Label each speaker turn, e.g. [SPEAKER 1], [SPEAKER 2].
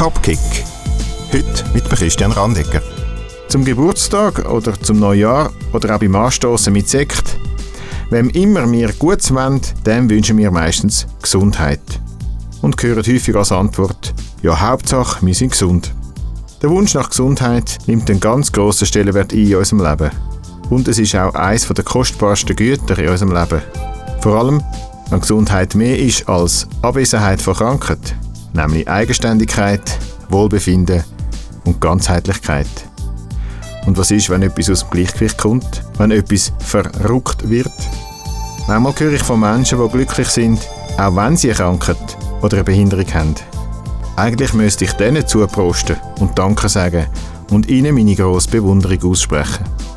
[SPEAKER 1] Top-Kick. Heute mit Christian Randegger. Zum Geburtstag oder zum Neujahr oder auch beim Anstossen mit Sekt. Wem immer wir Gutes wollen, dem wünschen wir meistens Gesundheit. Und hören häufig als Antwort, ja, Hauptsache, wir sind gesund. Der Wunsch nach Gesundheit nimmt einen ganz grossen Stellenwert ein in unserem Leben. Und es ist auch eines der kostbarsten Güter in unserem Leben. Vor allem, wenn Gesundheit mehr ist als Abwesenheit von Krankheit, nämlich Eigenständigkeit, Wohlbefinden und Ganzheitlichkeit. Und was ist, wenn etwas aus dem Gleichgewicht kommt? Wenn etwas verrückt wird? Manchmal höre ich von Menschen, die glücklich sind, auch wenn sie eine Krankheit oder eine Behinderung haben. Eigentlich müsste ich denen zuprosten und Danke sagen und ihnen meine grosse Bewunderung aussprechen.